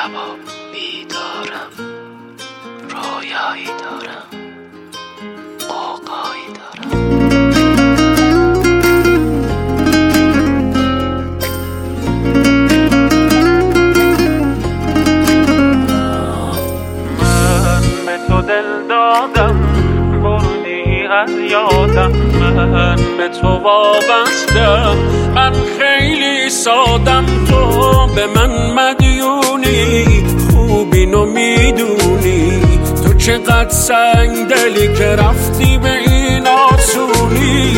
شبا بیدارم، رویایی دارم، قوقایی دارم. من به تو دل دادم، بردی از یادم. من به تو وابستم، من خیلی سادم. تو به من مدیونی، خوبینو میدونی. تو چقدر سنگ دلی که رفتی به این آسونی.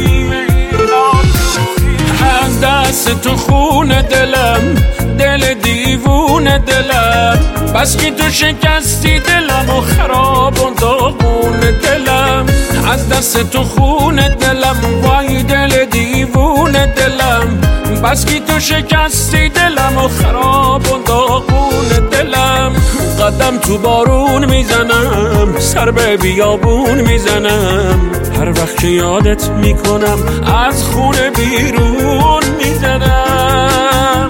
از دست تو خون دلم، دل دیوون دلم. بس که تو شکستی دلم و خراب و داغون دلم. از دست تو خون دلم، وای دل دیوون دلم. بس که تو شکستی دلم و خراب و داغون دلم. قدم تو بارون میزنم، سر به بیابون میزنم. هر وقت که یادت میکنم، از خونه بیرون میزنم.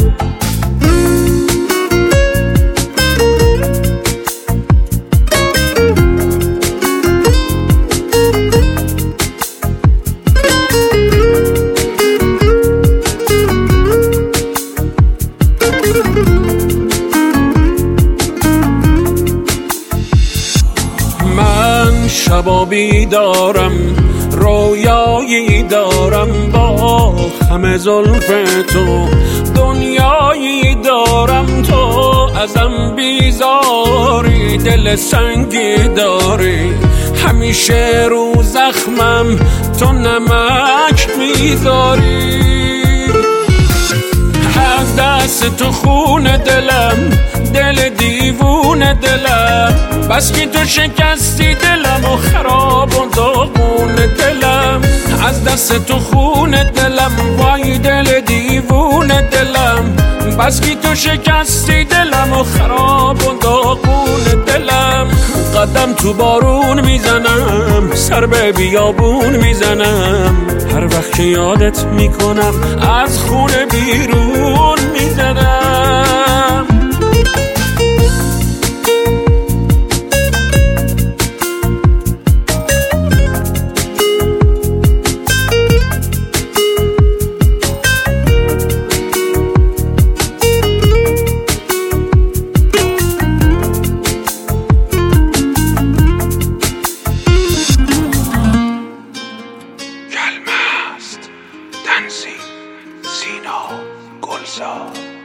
من شبا بیدارم، رویایی دارم. با همه زلف تو دنیایی دارم. تو ازم بیزاری، دل سنگی داری. همیشه رو زخمم تو نمک میذاری. از دست تو خون دلم، دل دیوون دلم. بس که تو شکستی دلم و خراب و داغون دلم. از دست تو خون دلم، وای دل دیوون دلم. بس که تو شکستی دلم و خراب و داغون دلم. قدم تو بارون میزنم، سر به بیابون میزنم. هر وقت که یادت میکنم، از خونه بیرون میزنم. تنزی سینا گلزار